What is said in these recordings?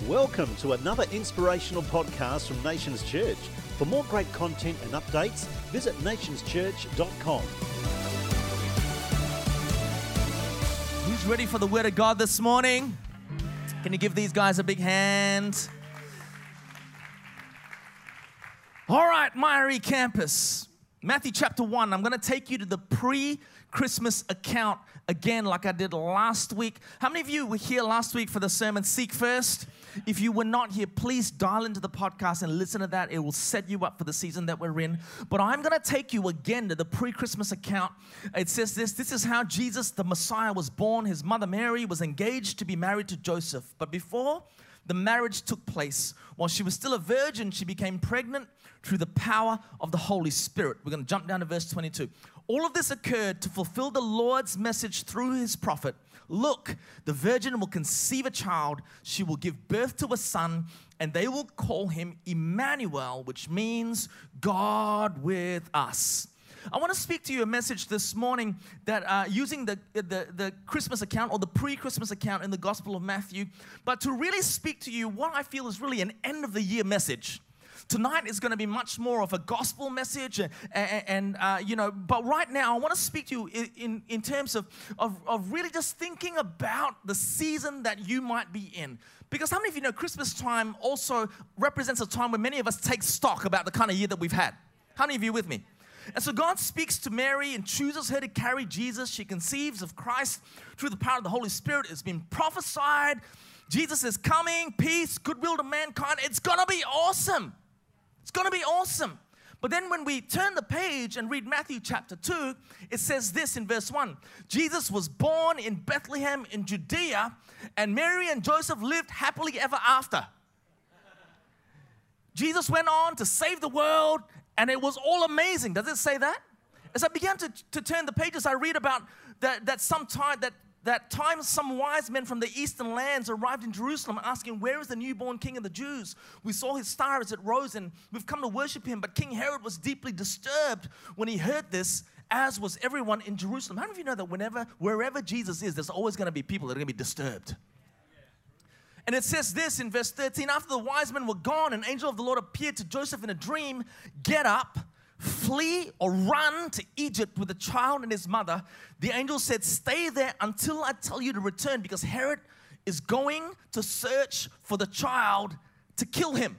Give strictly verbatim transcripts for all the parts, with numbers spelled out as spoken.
Welcome to another inspirational podcast from Nations Church. For more great content and updates, visit nations church dot com. Who's ready for the Word of God this morning? Can you give these guys a big hand? All right, Myrie Campus, Matthew chapter one. I'm going to take you to the pre-Christmas account again like I did last week. How many of you were here last week for the sermon, Seek First? If you were not here, please dial into the podcast and listen to that. It will set you up for the season that we're in. But I'm going to take you again to the pre-Christmas account. It says this, this is how Jesus, the Messiah, was born. His mother Mary was engaged to be married to Joseph. But before the marriage took place, while she was still a virgin, she became pregnant through the power of the Holy Spirit. We're going to jump down to verse twenty-two. All of this occurred to fulfill the Lord's message through his prophet. Look, the virgin will conceive a child. She will give birth to a son, and they will call him Emmanuel, which means God with us. I want to speak to you a message this morning that uh, using the, the, the Christmas account or the pre-Christmas account in the Gospel of Matthew, but to really speak to you what I feel is really an end-of-the-year message. Tonight is going to be much more of a gospel message, and, and uh, you know, but right now I want to speak to you in, in, in terms of, of, of really just thinking about the season that you might be in. Because how many of you know Christmas time also represents a time where many of us take stock about the kind of year that we've had? How many of you with me? And so God speaks to Mary and chooses her to carry Jesus. She conceives of Christ through the power of the Holy Spirit. It's been prophesied. Jesus is coming, peace, goodwill to mankind. It's going to be awesome. It's going to be awesome. But then when we turn the page and read Matthew chapter two, it says this in verse one. Jesus was born in Bethlehem in Judea, and Mary and Joseph lived happily ever after. Jesus went on to save the world, and it was all amazing. Does it say that? As I began to, to turn the pages, I read about that, that sometime that That time some wise men from the eastern lands arrived in Jerusalem asking, where is the newborn king of the Jews? We saw his star as it rose and we've come to worship him. But King Herod was deeply disturbed when he heard this, as was everyone in Jerusalem. How many of you know that whenever, wherever Jesus is, there's always going to be people that are going to be disturbed? And it says this in verse thirteen, after the wise men were gone, an angel of the Lord appeared to Joseph in a dream. Get up, flee or run to Egypt with the child and his mother. The angel said, stay there until I tell you to return, because Herod is going to search for the child to kill him.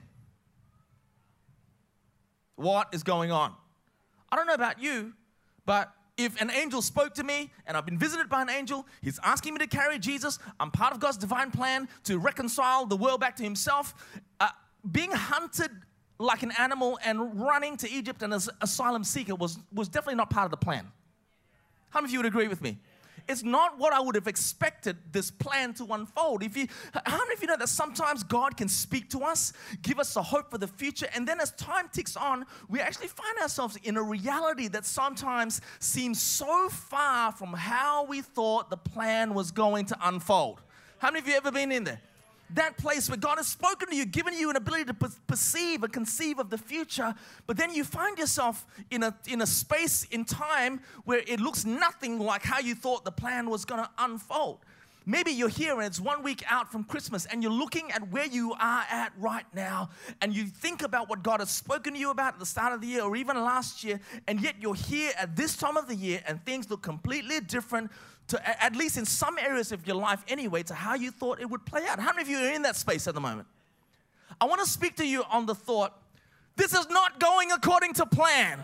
What is going on? I don't know about you, but if an angel spoke to me and I've been visited by an angel, he's asking me to carry Jesus, I'm part of God's divine plan to reconcile the world back to himself. Uh, being hunted like an animal and running to Egypt and as asylum seeker was, was definitely not part of the plan. How many of you would agree with me? It's not what I would have expected this plan to unfold. If you, how many of you know that sometimes God can speak to us, give us a hope for the future, and then as time ticks on, we actually find ourselves in a reality that sometimes seems so far from how we thought the plan was going to unfold. How many of you ever been in there? That place where God has spoken to you, given you an ability to perceive and conceive of the future, but then you find yourself in a, in a space in time where it looks nothing like how you thought the plan was going to unfold. Maybe you're here and it's one week out from Christmas and you're looking at where you are at right now and you think about what God has spoken to you about at the start of the year or even last year, and yet you're here at this time of the year and things look completely different, to, at least in some areas of your life anyway, to how you thought it would play out. How many of you are in that space at the moment? I want to speak to you on the thought, this is not going according to plan.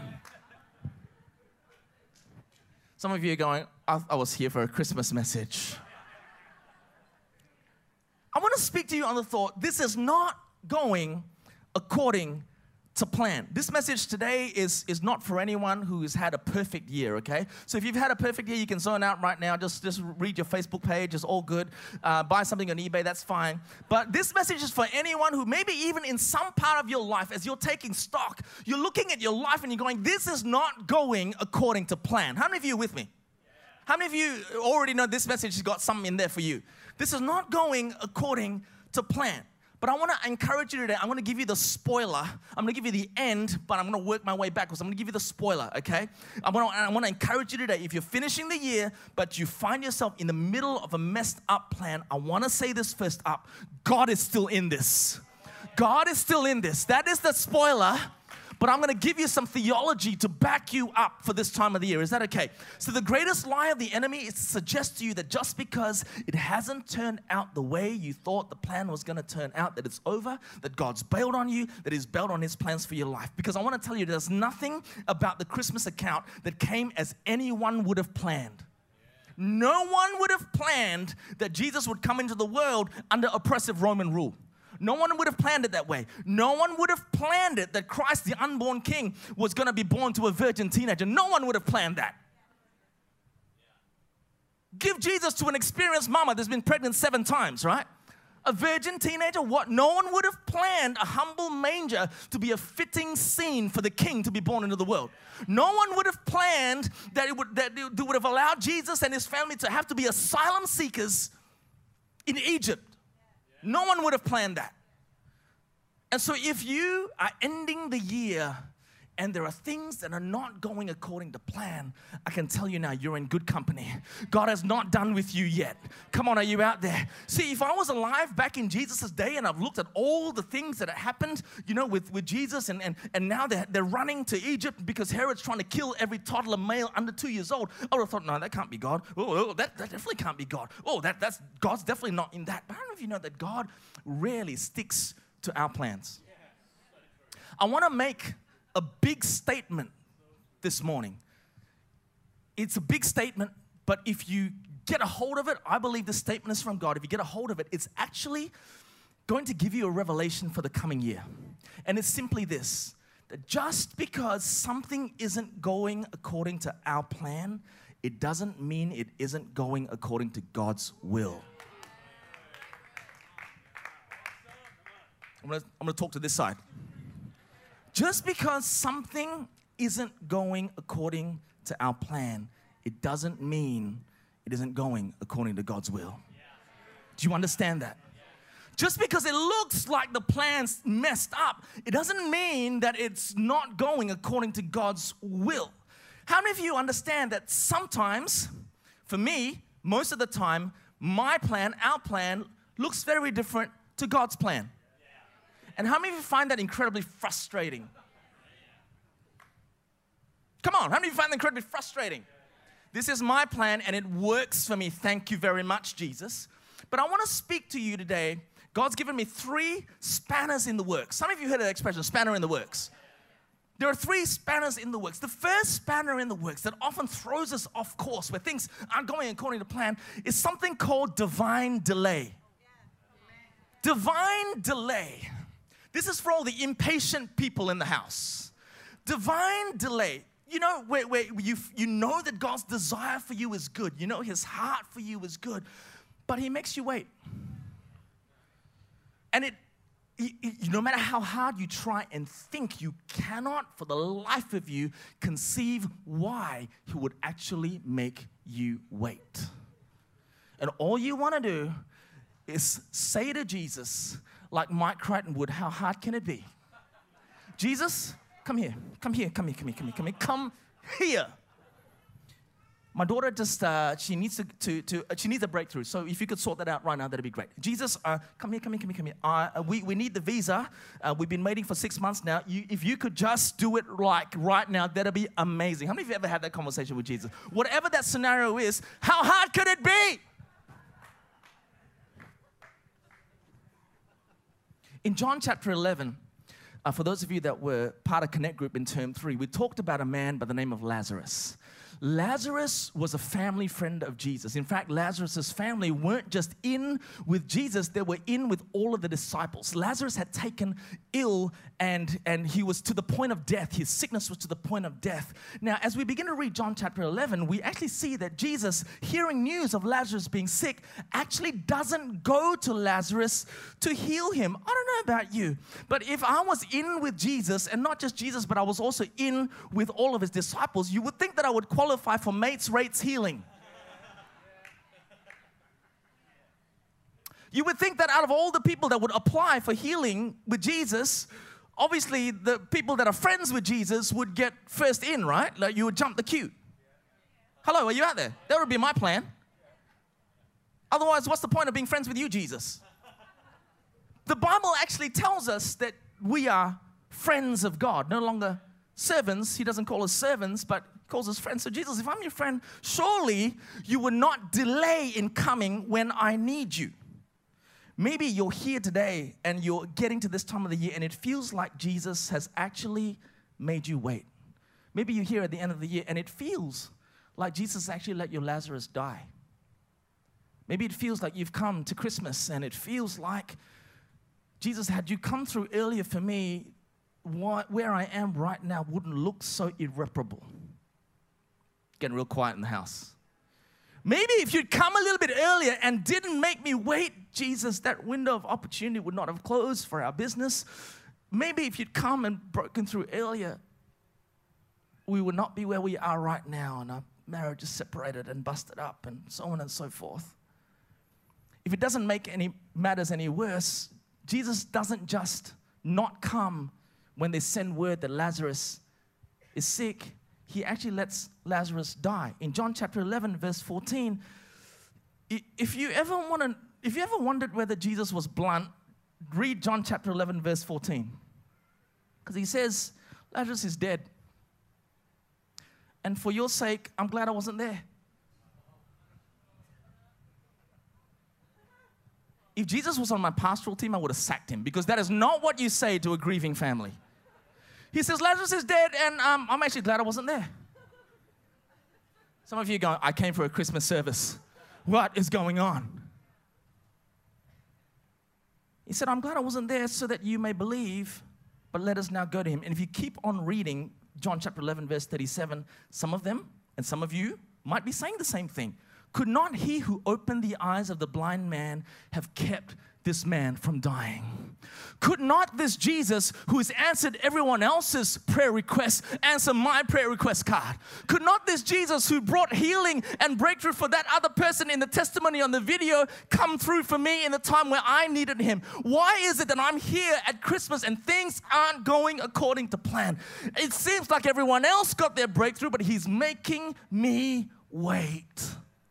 Some of you are going, I, I was here for a Christmas message. I want to speak to you on the thought, this is not going according to plan. This message today is, is not for anyone who has had a perfect year, okay? So if you've had a perfect year, you can zone out right now. Just, just read your Facebook page. It's all good. Uh, buy something on eBay. That's fine. But this message is for anyone who maybe even in some part of your life, as you're taking stock, you're looking at your life and you're going, this is not going according to plan. How many of you are with me? How many of you already know this message has got something in there for you? This is not going according to plan. But But I want to encourage you today. I'm going to give you the spoiler. I'm going to give you the end, but I'm going to work my way backwards. I'm going to give you the spoiler, okay? I want to, I want to encourage you today. If you're finishing the year, but you find yourself in the middle of a messed up plan, I want to say this first up. God is still in this. God is still in this. That is the spoiler. But I'm going to give you some theology to back you up for this time of the year. Is that okay? So the greatest lie of the enemy is to suggest to you that just because it hasn't turned out the way you thought the plan was going to turn out, that it's over, that God's bailed on you, that He's bailed on His plans for your life. Because I want to tell you, there's nothing about the Christmas account that came as anyone would have planned. No one would have planned that Jesus would come into the world under oppressive Roman rule. No one would have planned it that way. No one would have planned it that Christ, the unborn King, was going to be born to a virgin teenager. No one would have planned that. Give Jesus to an experienced mama that's been pregnant seven times, right? A virgin teenager, what? No one would have planned a humble manger to be a fitting scene for the King to be born into the world. No one would have planned that it would, that it would have allowed Jesus and His family to have to be asylum seekers in Egypt. No one would have planned that. And so if you are ending the year and there are things that are not going according to plan, I can tell you now, you're in good company. God has not done with you yet. Come on, are you out there? See, if I was alive back in Jesus' day and I've looked at all the things that have happened, you know, with, with Jesus, and, and, and now they're, they're running to Egypt because Herod's trying to kill every toddler male under two years old, I would have thought, no, that can't be God. Oh, oh that, that definitely can't be God. Oh, that, that's God's definitely not in that. But I don't know if you know that God rarely sticks to our plans. I want to make a big statement this morning. It's a big statement, but if you get a hold of it, I believe the statement is from God. If you get a hold of it, it's actually going to give you a revelation for the coming year. And it's simply this, that just because something isn't going according to our plan, it doesn't mean it isn't going according to God's will. I'm going to, I'm going to talk to this side. Just because something isn't going according to our plan, it doesn't mean it isn't going according to God's will. Do you understand that? Just because it looks like the plan's messed up, it doesn't mean that it's not going according to God's will. How many of you understand that sometimes, for me, most of the time, my plan, our plan, looks very different to God's plan? And how many of you find that incredibly frustrating? Come on, how many of you find that incredibly frustrating? This is my plan and it works for me. Thank you very much, Jesus. But I want to speak to you today. God's given me three spanners in the works. Some of you heard that expression, spanner in the works. There are three spanners in the works. The first spanner in the works that often throws us off course, where things aren't going according to plan, is something called divine delay. Divine delay. This is for all the impatient people in the house. Divine delay. You know, where, where you, you know that God's desire for you is good. You know His heart for you is good. But He makes you wait. And it, it, it, no matter how hard you try and think, you cannot for the life of you conceive why He would actually make you wait. And all you want to do is say to Jesus, like Mike Crichton would, how hard can it be? Jesus, come here, come here, come here, come here, come here, come here, come here. My daughter just, uh, she needs to, to, to uh, she needs a breakthrough. So if you could sort that out right now, that'd be great. Jesus, uh, come here, come here, come here, come here. Uh, we, we need the visa. Uh, we've been waiting for six months now. You, if you could just do it like right now, that'd be amazing. How many of you ever had that conversation with Jesus? Whatever that scenario is, how hard could it be? In John chapter eleven, uh, for those of you that were part of Connect Group in term three, we talked about a man by the name of Lazarus. Lazarus was a family friend of Jesus. In fact, Lazarus' family weren't just in with Jesus, they were in with all of the disciples. Lazarus had taken ill and, and he was to the point of death. His sickness was to the point of death. Now, as we begin to read John chapter eleven, we actually see that Jesus, hearing news of Lazarus being sick, actually doesn't go to Lazarus to heal him. I don't know about you, but if I was in with Jesus, and not just Jesus, but I was also in with all of his disciples, you would think that I would qualify qualify for mates rates healing. You would think that out of all the people that would apply for healing with Jesus, obviously the people that are friends with Jesus would get first in, right? Like you would jump the queue. Hello, are you out there? That would be my plan. Otherwise, what's the point of being friends with you, Jesus? The Bible actually tells us that we are friends of God, no longer servants. He doesn't call us servants, but he calls us friends. So Jesus, if I'm your friend, surely you will not delay in coming when I need you. Maybe you're here today and you're getting to this time of the year and it feels like Jesus has actually made you wait. Maybe you're here at the end of the year and it feels like Jesus actually let your Lazarus die. Maybe it feels like you've come to Christmas and it feels like Jesus, had you come through earlier for me, what, where I am right now wouldn't look so irreparable. Getting real quiet in the house. Maybe if you'd come a little bit earlier and didn't make me wait, Jesus, that window of opportunity would not have closed for our business. Maybe if you'd come and broken through earlier, we would not be where we are right now and our marriage is separated and busted up and so on and so forth. If it doesn't make any matters any worse, Jesus doesn't just not come when they send word that Lazarus is sick. He actually lets Lazarus die. In John chapter eleven, verse fourteen, if you ever want to, if you ever wondered whether Jesus was blunt, read John chapter eleven, verse fourteen. Because he says, Lazarus is dead. And for your sake, I'm glad I wasn't there. If Jesus was on my pastoral team, I would have sacked him because that is not what you say to a grieving family. He says, Lazarus is dead, and um, I'm actually glad I wasn't there. Some of you are going, I came for a Christmas service. What is going on? He said, I'm glad I wasn't there so that you may believe, but let us now go to him. And if you keep on reading John chapter eleven, verse thirty-seven, some of them and some of you might be saying the same thing. Could not he who opened the eyes of the blind man have kept this man from dying? Could not this Jesus, who has answered everyone else's prayer requests, answer my prayer request card? Could not this Jesus, who brought healing and breakthrough for that other person in the testimony on the video, come through for me in the time where I needed him? Why is it that I'm here at Christmas and things aren't going according to plan? It seems like everyone else got their breakthrough, but he's making me wait.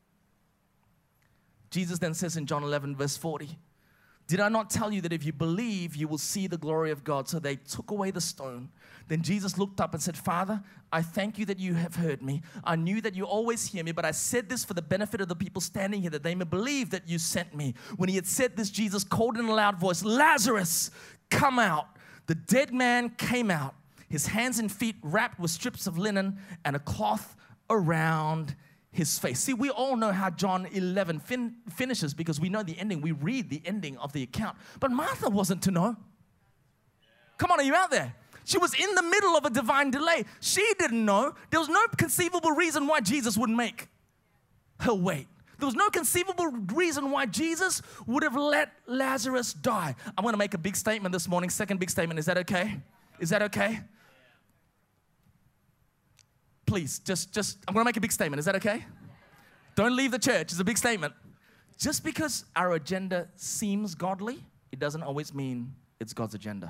Jesus then says in John eleven, verse forty, did I not tell you that if you believe, you will see the glory of God? So they took away the stone. Then Jesus looked up and said, Father, I thank you that you have heard me. I knew that you always hear me, but I said this for the benefit of the people standing here, that they may believe that you sent me. When he had said this, Jesus called in a loud voice, Lazarus, come out. The dead man came out, his hands and feet wrapped with strips of linen and a cloth around his face. See, we all know how John eleven fin- finishes because we know the ending. We read the ending of the account. But Martha wasn't to know. Come on, are you out there? She was in the middle of a divine delay. She didn't know. There was no conceivable reason why Jesus would make her wait. There was no conceivable reason why Jesus would have let Lazarus die. I'm going to make a big statement this morning. Second big statement. Is that okay? Is that okay? Please, just, just, I'm going to make a big statement. Is that okay? Don't leave the church. It's a big statement. Just because our agenda seems godly, it doesn't always mean it's God's agenda.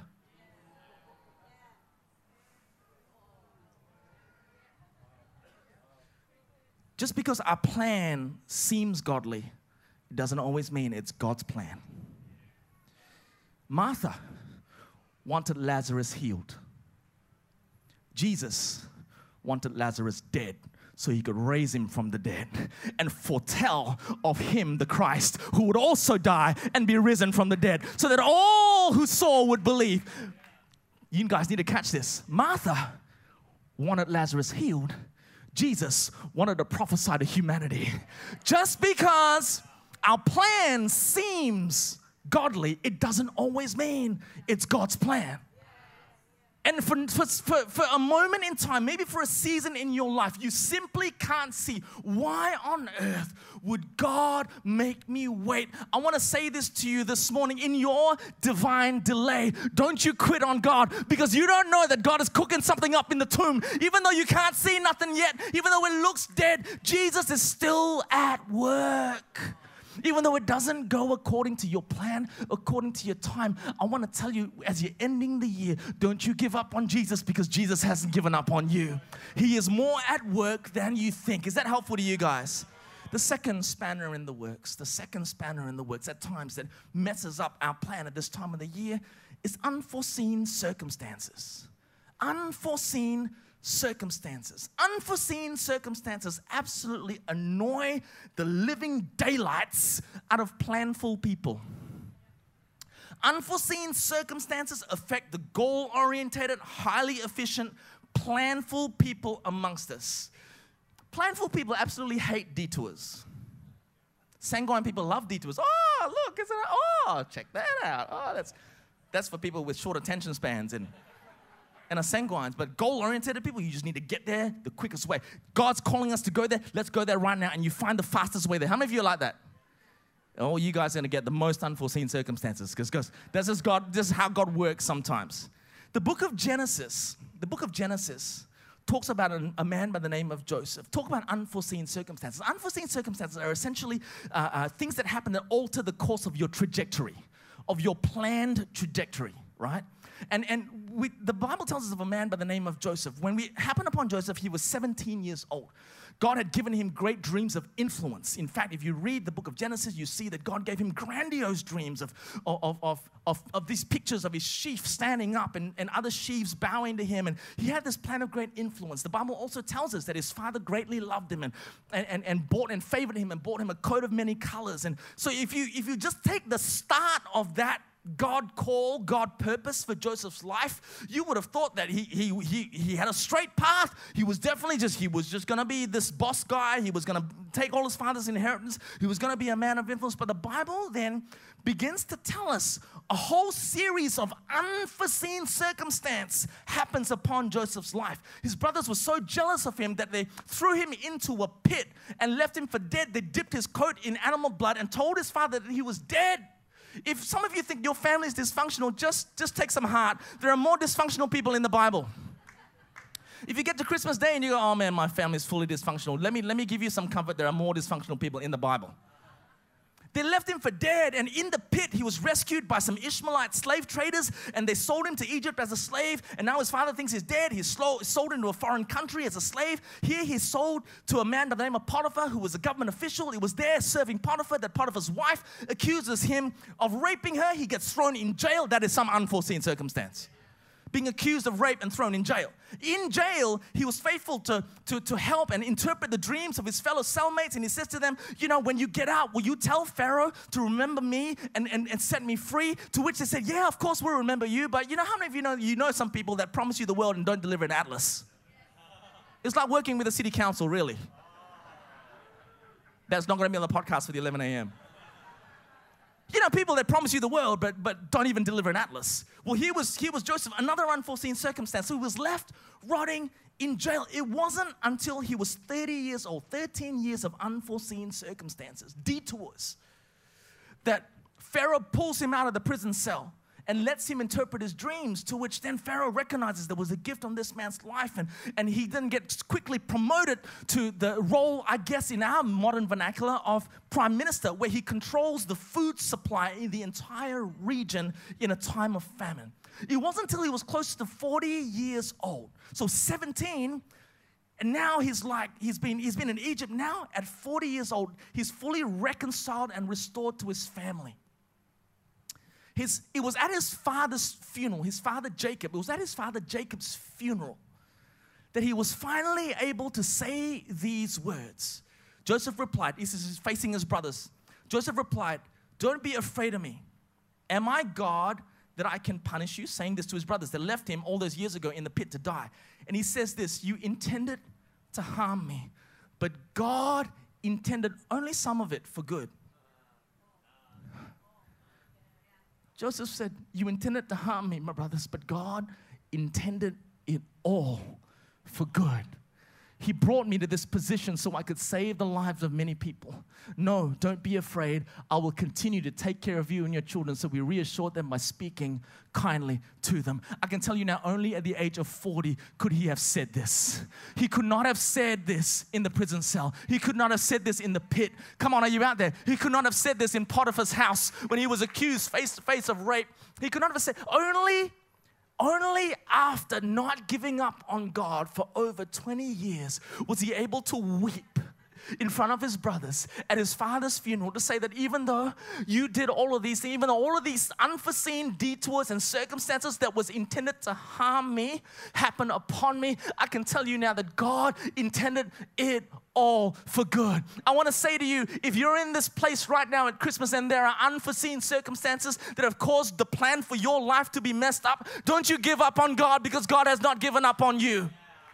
Just because our plan seems godly, it doesn't always mean it's God's plan. Martha wanted Lazarus healed. Jesus wanted Lazarus dead so he could raise him from the dead and foretell of him, the Christ, who would also die and be risen from the dead so that all who saw would believe. You guys need to catch this. Martha wanted Lazarus healed. Jesus wanted to prophesy to humanity. Just because our plan seems godly, it doesn't always mean it's God's plan. And for, for, for, for a moment in time, maybe for a season in your life, you simply can't see why on earth would God make me wait. I want to say this to you this morning. In your divine delay, don't you quit on God because you don't know that God is cooking something up in the tomb. Even though you can't see nothing yet, even though it looks dead, Jesus is still at work. Even though it doesn't go according to your plan, according to your time, I want to tell you, as you're ending the year, don't you give up on Jesus, because Jesus hasn't given up on you. He is more at work than you think. Is that helpful to you guys? The second spanner in the works, the second spanner in the works at times that messes up our plan at this time of the year is unforeseen circumstances. Unforeseen circumstances. Unforeseen circumstances absolutely annoy the living daylights out of planful people. Unforeseen circumstances affect the goal-orientated, highly efficient, planful people amongst us. Planful people absolutely hate detours. Sanguine people love detours. Oh, look, isn't it? Oh, check that out. Oh, that's that's for people with short attention spans and, and are sanguines. But goal-oriented people, you just need to get there the quickest way. God's calling us to go there. Let's go there right now, and you find the fastest way there. How many of you are like that? Oh, you guys are going to get the most unforeseen circumstances, because this is God. This is how God works sometimes. The book of Genesis, the book of Genesis talks about a, a man by the name of Joseph. Talk about unforeseen circumstances. Unforeseen circumstances are essentially uh, uh, things that happen that alter the course of your trajectory, of your planned trajectory, right? And and we, the Bible tells us of a man by the name of Joseph. When we happened upon Joseph, he was seventeen years old. God had given him great dreams of influence. In fact, if you read the book of Genesis, you see that God gave him grandiose dreams of, of, of, of, of these pictures of his sheaf standing up and, and other sheaves bowing to him. And he had this plan of great influence. The Bible also tells us that his father greatly loved him and, and, and bought and favored him and bought him a coat of many colors. And so if you, if you just take the start of that God call, God purpose for Joseph's life, you would have thought that he he he he had a straight path. He was definitely just, he was just going to be this boss guy. He was going to take all his father's inheritance. He was going to be a man of influence. But the Bible then begins to tell us a whole series of unforeseen circumstance happens upon Joseph's life. His brothers were so jealous of him that they threw him into a pit and left him for dead. They dipped his coat in animal blood and told his father that he was dead. If some of you think your family is dysfunctional, just, just take some heart. There are more dysfunctional people in the Bible. If you get to Christmas Day and you go, oh man, my family is fully dysfunctional, let me, let me give you some comfort. There are more dysfunctional people in the Bible. They left him for dead, and in the pit, he was rescued by some Ishmaelite slave traders, and they sold him to Egypt as a slave, and now his father thinks he's dead. He's slow, sold into a foreign country as a slave. Here he's sold to a man by the name of Potiphar, who was a government official. He was there serving Potiphar, that Potiphar's wife accuses him of raping her. He gets thrown in jail. That is some unforeseen circumstance. Being accused of rape and thrown in jail. In jail, he was faithful to, to, to help and interpret the dreams of his fellow cellmates, and he says to them, you know, when you get out, will you tell Pharaoh to remember me and, and, and set me free? To which they said, yeah, of course we'll remember you, but you know how many of you know, you know some people that promise you the world and don't deliver an atlas? It's like working with the city council, really. That's not going to be on the podcast for the eleven a.m. You know, people that promise you the world, but, but don't even deliver an atlas. Well, here was, here was Joseph, another unforeseen circumstance. So he was left rotting in jail. It wasn't until he was thirty years old, thirteen years of unforeseen circumstances, detours, that Pharaoh pulls him out of the prison cell and lets him interpret his dreams, to which then Pharaoh recognizes there was a gift on this man's life, and, and he then gets quickly promoted to the role, I guess, in our modern vernacular of prime minister, where he controls the food supply in the entire region in a time of famine. It wasn't until he was close to forty years old, so seventeen, and now he's like, he's been, he's been in Egypt. Now at forty years old, he's fully reconciled and restored to his family. His, it was at his father's funeral, his father Jacob, it was at his father Jacob's funeral that he was finally able to say these words. Joseph replied, this is facing his brothers. Joseph replied, don't be afraid of me. Am I God that I can punish you? Saying this to his brothers. They left him all those years ago in the pit to die. And he says this, you intended to harm me, but God intended only some of it for good. Joseph said, you intended to harm me, my brothers, but God intended it all for good. He brought me to this position so I could save the lives of many people. No, don't be afraid. I will continue to take care of you and your children. So we reassured them by speaking kindly to them. I can tell you now, only at the age of forty could he have said this. He could not have said this in the prison cell. He could not have said this in the pit. Come on, are you out there? He could not have said this in Potiphar's house when he was accused face to face of rape. He could not have said, only Only after not giving up on God for over twenty years was he able to weep in front of his brothers at his father's funeral to say that even though you did all of these things, even though all of these unforeseen detours and circumstances that was intended to harm me happened upon me, I can tell you now that God intended it all for good. I want to say to you, if you're in this place right now at Christmas and there are unforeseen circumstances that have caused the plan for your life to be messed up, don't you give up on God, because God has not given up on you.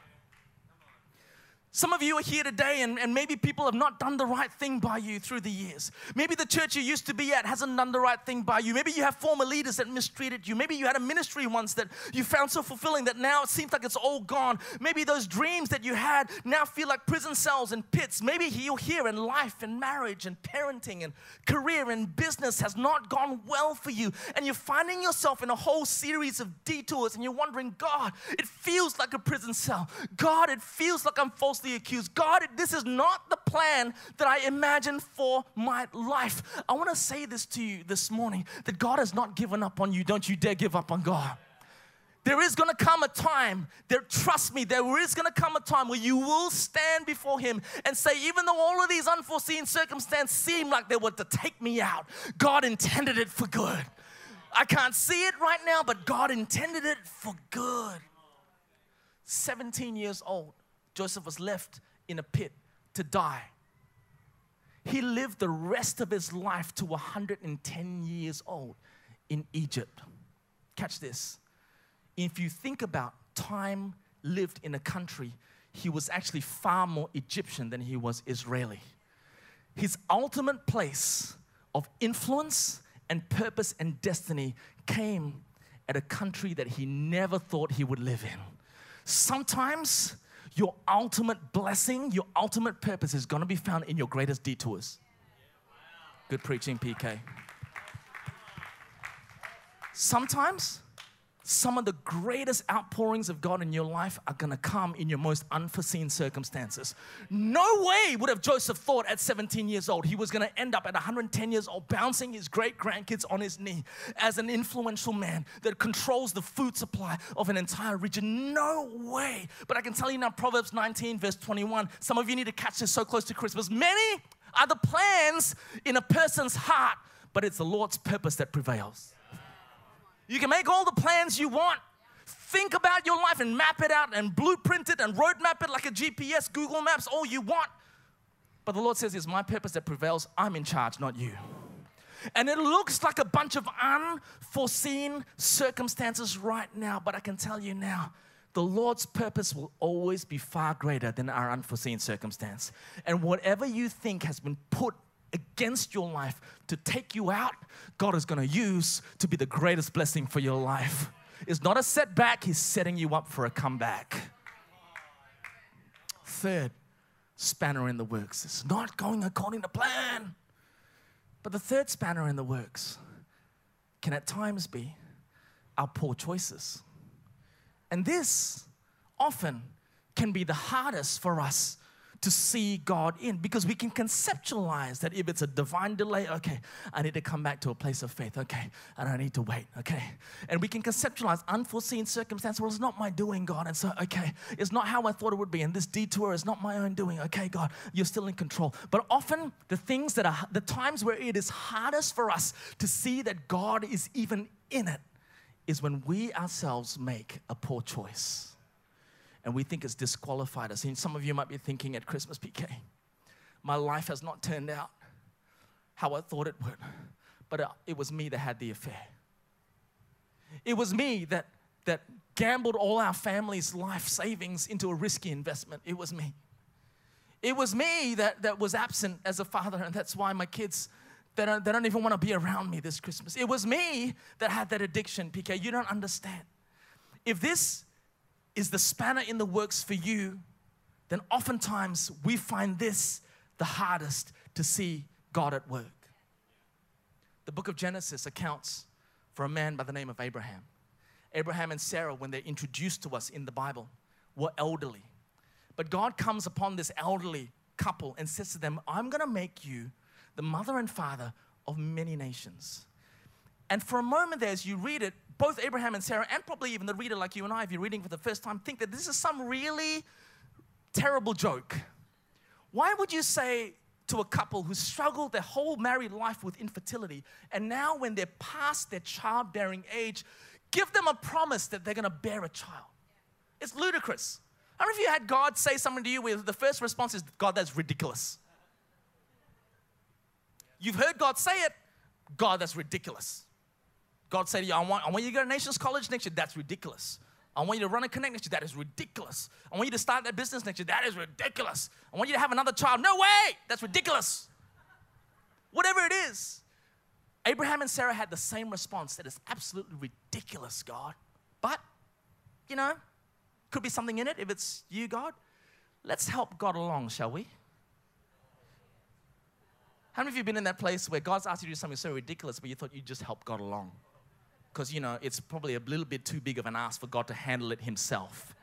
Some of you are here today and, and maybe people have not done the right thing by you through the years. Maybe the church you used to be at hasn't done the right thing by you. Maybe you have former leaders that mistreated you. Maybe you had a ministry once that you found so fulfilling that now it seems like it's all gone. Maybe those dreams that you had now feel like prison cells and pits. Maybe you're here in life and marriage and parenting and career and business has not gone well for you. And you're finding yourself in a whole series of detours and you're wondering, God, it feels like a prison cell. God, it feels like I'm falsely accused. God, this is not the plan that I imagined for my life. I want to say this to you this morning, that God has not given up on you. Don't you dare give up on God. There is going to come a time, there, trust me, there is going to come a time where you will stand before Him and say, even though all of these unforeseen circumstances seem like they were to take me out, God intended it for good. I can't see it right now, but God intended it for good. seventeen years old. Joseph was left in a pit to die. He lived the rest of his life to one hundred ten years old in Egypt. Catch this. If you think about time lived in a country, he was actually far more Egyptian than he was Israeli. His ultimate place of influence and purpose and destiny came at a country that he never thought he would live in. Sometimes your ultimate blessing, your ultimate purpose is going to be found in your greatest detours. Good preaching, P K. Sometimes, some of the greatest outpourings of God in your life are going to come in your most unforeseen circumstances. No way would have Joseph thought at seventeen years old he was going to end up at one hundred ten years old bouncing his great-grandkids on his knee as an influential man that controls the food supply of an entire region. No way. But I can tell you now, Proverbs nineteen verse twenty-one, some of you need to catch this so close to Christmas. Many are the plans in a person's heart, but it's the Lord's purpose that prevails. You can make all the plans you want. Think about your life and map it out and blueprint it and roadmap it like a G P S, Google Maps, all you want. But the Lord says, it's my purpose that prevails. I'm in charge, not you. And it looks like a bunch of unforeseen circumstances right now, but I can tell you now, the Lord's purpose will always be far greater than our unforeseen circumstance. And whatever you think has been put against your life to take you out, God is going to use to be the greatest blessing for your life. It's not a setback. He's setting you up for a comeback. Third spanner in the works. It's not going according to plan. But the third spanner in the works can at times be our poor choices. And this often can be the hardest for us to see God in, because we can conceptualize that if it's a divine delay, okay, I need to come back to a place of faith, okay, and I need to wait, okay. And we can conceptualize unforeseen circumstances. Well, it's not my doing, God, and so, okay, it's not how I thought it would be, and this detour is not my own doing, okay, God, you're still in control. But often, the things that are, the times where it is hardest for us to see that God is even in it is when we ourselves make a poor choice. And we think it's disqualified us. And some of you might be thinking at Christmas, P K, my life has not turned out how I thought it would. But it was me that had the affair. It was me that, that gambled all our family's life savings into a risky investment. It was me. It was me that, that was absent as a father, and that's why my kids, they don't, they don't even want to be around me this Christmas. It was me that had that addiction, P K. You don't understand. If this is the spanner in the works for you, then oftentimes we find this the hardest to see God at work. The book of Genesis accounts for a man by the name of Abraham. Abraham and Sarah, when they're introduced to us in the Bible, were elderly. But God comes upon this elderly couple and says to them, I'm going to make you the mother and father of many nations. And for a moment there, as you read it, both Abraham and Sarah, and probably even the reader like you and I, if you're reading for the first time, think that this is some really terrible joke. Why would you say to a couple who struggled their whole married life with infertility, and now when they're past their childbearing age, give them a promise that they're going to bear a child? It's ludicrous. I don't know if you had God say something to you where the first response is, God, that's ridiculous. You've heard God say it, God, that's ridiculous. God say to you, I want, I want you to go to Nations College next year, that's ridiculous. I want you to run a Connect next year, that is ridiculous. I want you to start that business next year, that is ridiculous. I want you to have another child, no way, that's ridiculous. Whatever it is. Abraham and Sarah had the same response, that is absolutely ridiculous, God. But, you know, could be something in it if it's you, God. Let's help God along, shall we? How many of you have been in that place where God's asked you to do something so ridiculous, but you thought you'd just help God along? Because, you know, it's probably a little bit too big of an ask for God to handle it himself.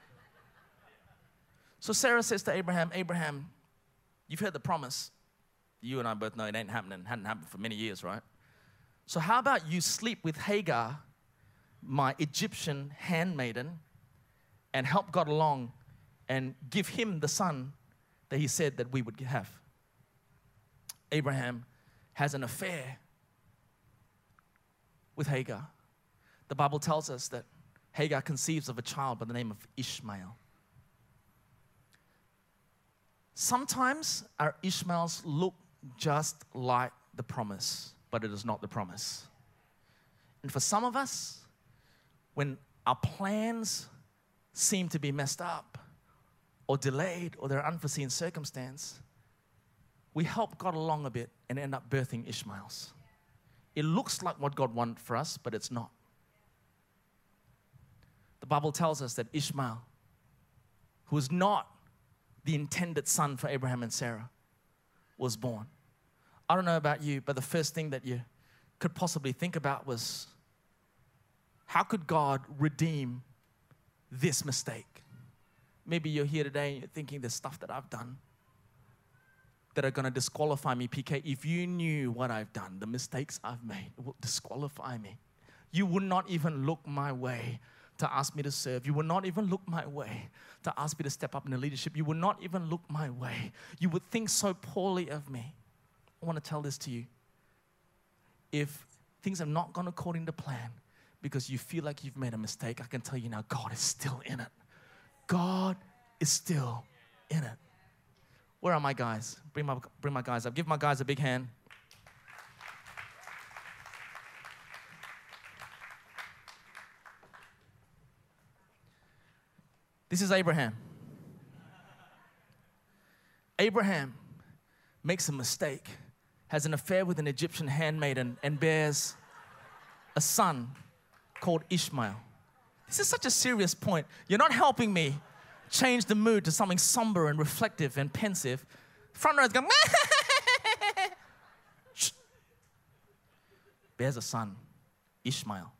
So Sarah says to Abraham, Abraham, you've heard the promise. You and I both know it ain't happening. It hadn't happened for many years, right? So how about you sleep with Hagar, my Egyptian handmaiden, and help God along and give him the son that he said that we would have. Abraham has an affair with Hagar. The Bible tells us that Hagar conceives of a child by the name of Ishmael. Sometimes our Ishmaels look just like the promise, but it is not the promise. And for some of us, when our plans seem to be messed up or delayed or there are unforeseen circumstances, we help God along a bit and end up birthing Ishmaels. It looks like what God wanted for us, but it's not. The Bible tells us that Ishmael, who was not the intended son for Abraham and Sarah, was born. I don't know about you, but the first thing that you could possibly think about was, how could God redeem this mistake? Maybe you're here today and you're thinking there's stuff that I've done that are going to disqualify me. P K, if you knew what I've done, the mistakes I've made, it will disqualify me. You would not even look my way to ask me to serve. You would not even look my way to ask me to step up in the leadership. You would not even look my way. You would think so poorly of me. I want to tell this to you. If things have not gone according to plan because you feel like you've made a mistake, I can tell you now, God is still in it. God is still in it. Where are my guys? Bring my, bring my guys up. Give my guys a big hand. This is Abraham. Abraham makes a mistake, has an affair with an Egyptian handmaiden, and bears a son called Ishmael. This is such a serious point. You're not helping me change the mood to something somber and reflective and pensive. Front row is going, bears a son, Ishmael.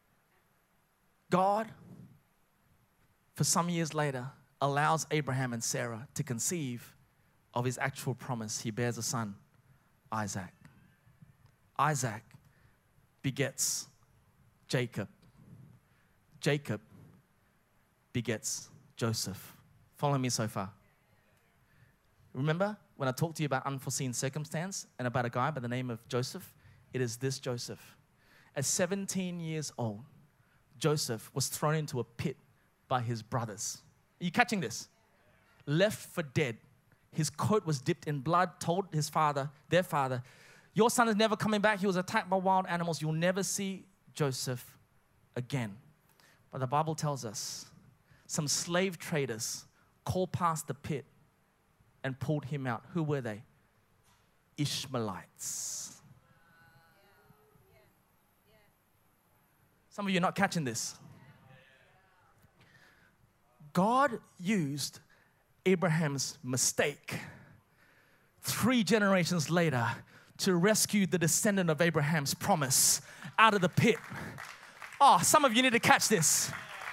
God, for some years later, allows Abraham and Sarah to conceive of his actual promise. He bears a son, Isaac. Isaac begets Jacob. Jacob begets Joseph. Follow me so far. Remember when I talked to you about unforeseen circumstance and about a guy by the name of Joseph? It is this Joseph. At seventeen years old, Joseph was thrown into a pit by his brothers. Are you catching this? Left for dead. His coat was dipped in blood, told his father, their father, your son is never coming back. He was attacked by wild animals. You'll never see Joseph again. But the Bible tells us some slave traders called past the pit and pulled him out. Who were they? Ishmaelites. Some of you are not catching this. God used Abraham's mistake three generations later to rescue the descendant of Abraham's promise out of the pit. Oh, some of you need to catch this.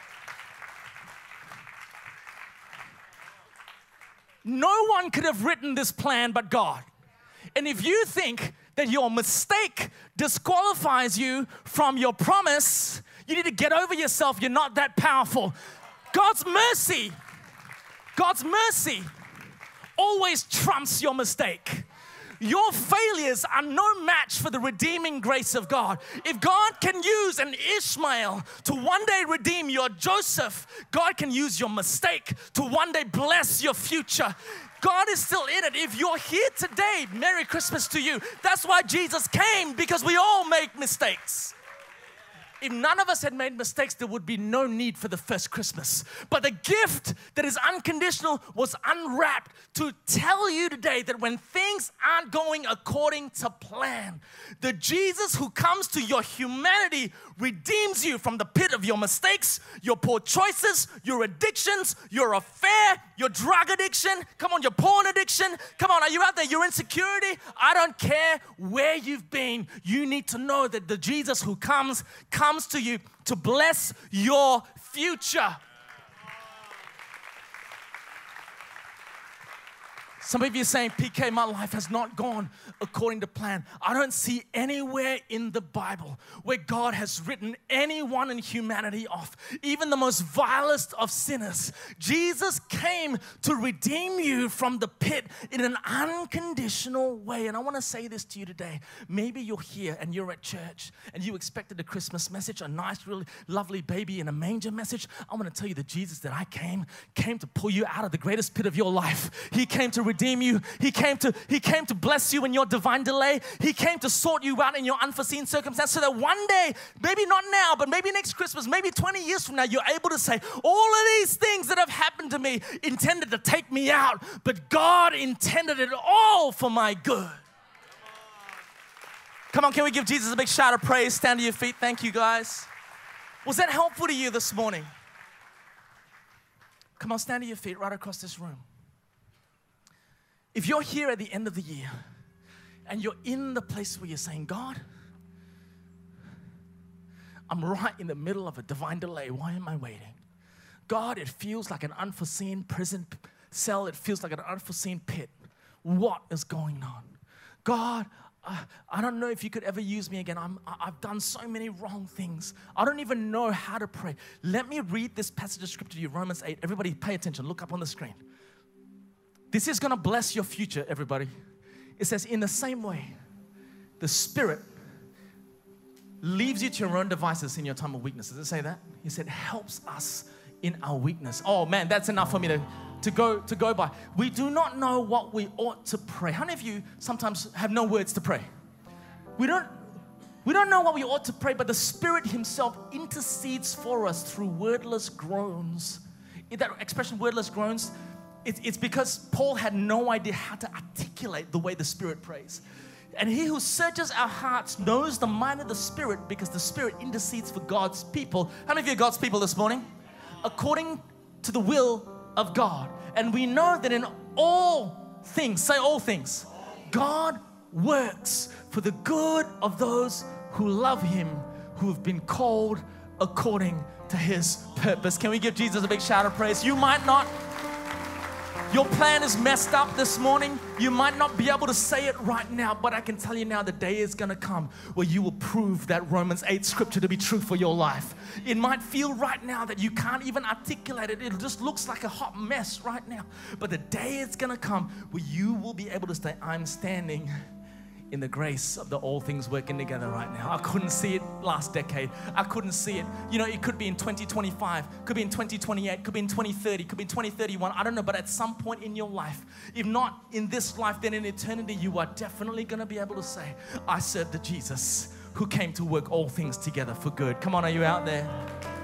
No one could have written this plan but God. And if you think that your mistake disqualifies you from your promise, you need to get over yourself. You're not that powerful. God's mercy, God's mercy always trumps your mistake. Your failures are no match for the redeeming grace of God. If God can use an Ishmael to one day redeem your Joseph, God can use your mistake to one day bless your future. God is still in it. If you're here today, Merry Christmas to you. That's why Jesus came, because we all make mistakes. If none of us had made mistakes, there would be no need for the first Christmas. But the gift that is unconditional was unwrapped to tell you today that when things aren't going according to plan, the Jesus who comes to your humanity redeems you from the pit of your mistakes, your poor choices, your addictions, your affair, your drug addiction. Come on, your porn addiction. Come on, are you out there? Your insecurity. I don't care where you've been. You need to know that the Jesus who comes, comes to you to bless your future. Some of you are saying, P K, my life has not gone according to plan. I don't see anywhere in the Bible where God has written anyone in humanity off, even the most vilest of sinners. Jesus came to redeem you from the pit in an unconditional way. And I want to say this to you today. Maybe you're here and you're at church and you expected a Christmas message, a nice, really lovely baby in a manger message. I want to tell you the Jesus that I came, came to pull you out of the greatest pit of your life. He came to redeem you. He came to, he came to bless you in your divine delay. He came to sort you out in your unforeseen circumstance so that one day, maybe not now, but maybe next Christmas, maybe twenty years from now, you're able to say, all of these things that have happened to me intended to take me out, but God intended it all for my good. Come on, can we give Jesus a big shout of praise? Stand to your feet. Thank you, guys. Was that helpful to you this morning? Come on, stand to your feet right across this room. If you're here at the end of the year and you're in the place where you're saying, God, I'm right in the middle of a divine delay. Why am I waiting? God, it feels like an unforeseen prison cell. It feels like an unforeseen pit. What is going on? God, uh, I don't know if you could ever use me again. I'm, I've done so many wrong things. I don't even know how to pray. Let me read this passage of scripture to you, Romans eight. Everybody pay attention. Look up on the screen. This is going to bless your future, everybody. It says, in the same way, the Spirit leaves you to your own devices in your time of weakness. Does it say that? He said, helps us in our weakness. Oh man, that's enough for me to, to, go, to go by. We do not know what we ought to pray. How many of you sometimes have no words to pray? We don't, we don't know what we ought to pray, but the Spirit Himself intercedes for us through wordless groans. That expression, wordless groans, it's because Paul had no idea how to articulate the way the Spirit prays. And He who searches our hearts knows the mind of the Spirit, because the Spirit intercedes for God's people. How many of you are God's people this morning? According to the will of God. And we know that in all things, say all things, God works for the good of those who love Him, who have been called according to His purpose. Can we give Jesus a big shout of praise? You might not Your plan is messed up this morning. You might not be able to say it right now, but I can tell you now the day is going to come where you will prove that Romans eight scripture to be true for your life. It might feel right now that you can't even articulate it. It just looks like a hot mess right now. But the day is going to come where you will be able to say, I'm standing in the grace of the all things working together right now. I couldn't see it last decade. I couldn't see it. You know, it could be in twenty twenty-five, could be in twenty twenty-eight, could be in twenty thirty, could be in twenty thirty-one. I don't know, but at some point in your life, if not in this life, then in eternity, you are definitely going to be able to say, I serve the Jesus who came to work all things together for good. Come on, are you out there?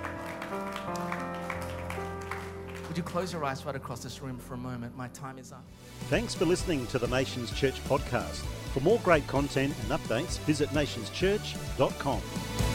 Would you close your eyes right across this room for a moment? My time is up. Thanks for listening to the Nations Church podcast. For more great content and updates, visit nations church dot com.